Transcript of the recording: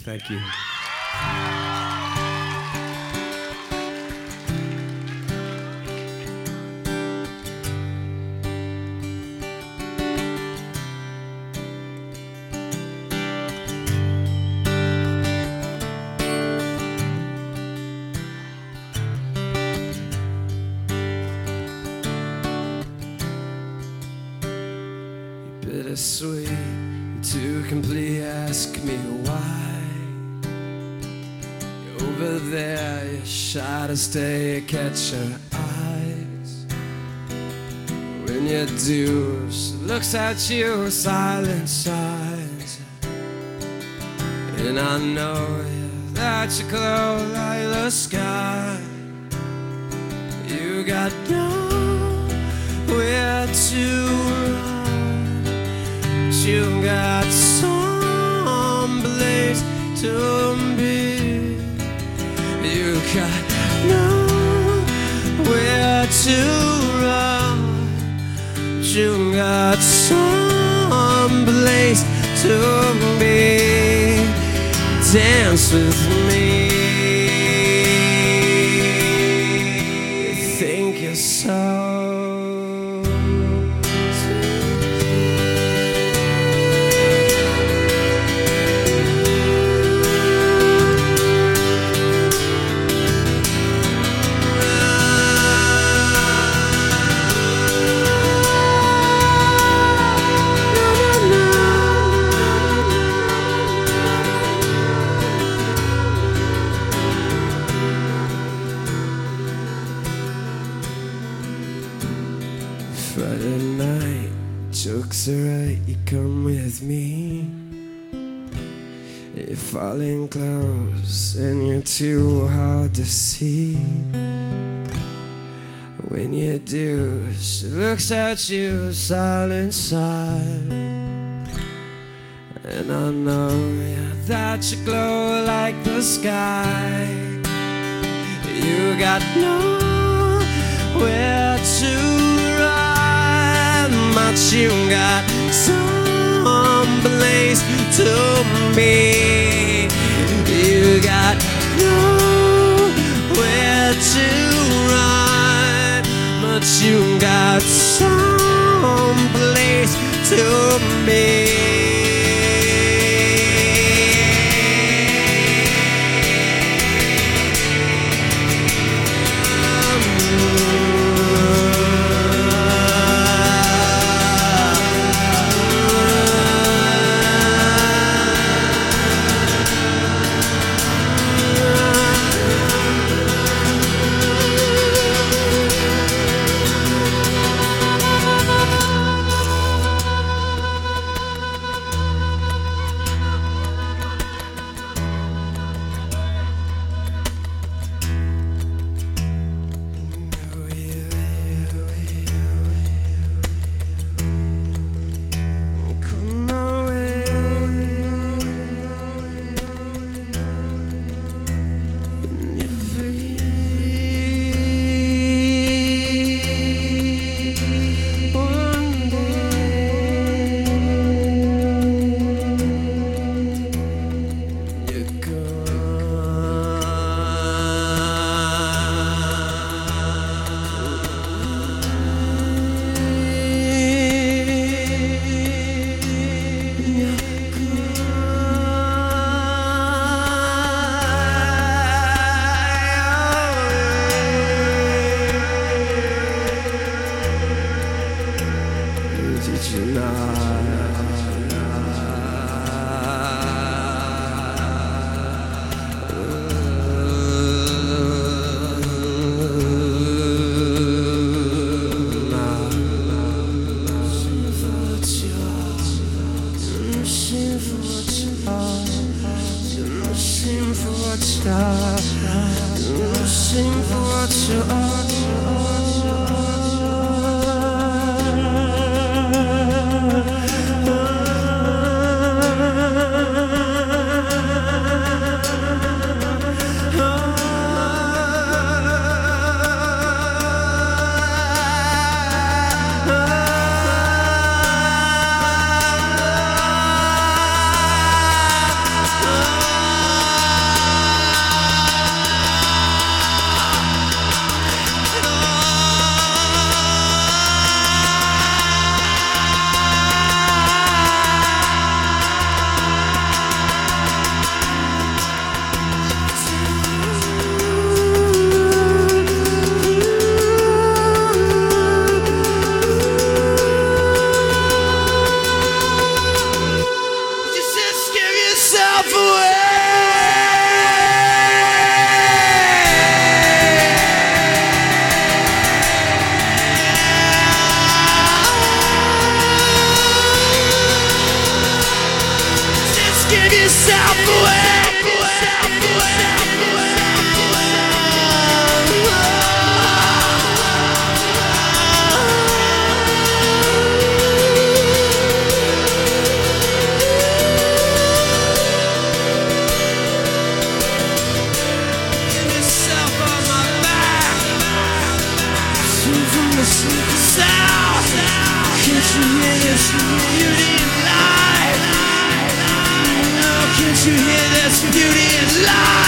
Thank you. Bittersweet, too complete, ask me why. Over there, you're shy to stay, catch her eyes. When you do, she looks at you, silent sighs. And I know that you glow like the sky. You got nowhere to run. You got some place to be. You got nowhere to run. You got some place to be. Dance with me. Think you're so Friday night, jokes are right, you come with me. You're falling close and you're too hard to see. When you do, she looks at you, silent side. And I know that you glow like the sky. You got nowhere to run, but you got some place to be. You got nowhere to run, but you got some place to be. Looking for what you are. you hear this beauty in life? Oh, can't you hear this beauty in life?